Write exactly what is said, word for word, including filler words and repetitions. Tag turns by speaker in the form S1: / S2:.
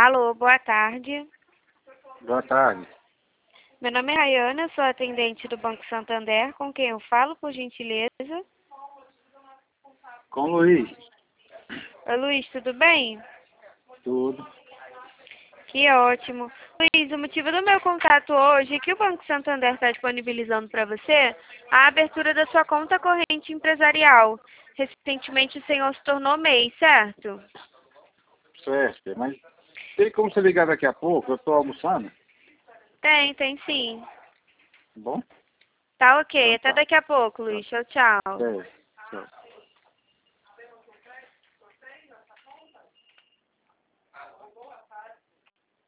S1: Alô, boa tarde.
S2: Boa tarde.
S1: Meu nome é Rayana, sou atendente do Banco Santander. Com quem eu falo, por gentileza?
S2: Com o Luiz.
S1: Oi, Luiz, tudo bem?
S2: Tudo.
S1: Que ótimo. Luiz, o motivo do meu contato hoje é que o Banco Santander está disponibilizando para você a abertura da sua conta corrente empresarial. Recentemente o senhor se tornou M E I, certo?
S2: Certo. Mas tem como você ligar daqui a pouco? Eu estou almoçando.
S1: Tem, tem sim.
S2: Tá bom?
S1: Tá ok.
S2: Então
S1: Até
S2: tá.
S1: daqui a pouco, Luiz. Tchau, tchau.
S2: Certo. Tchau.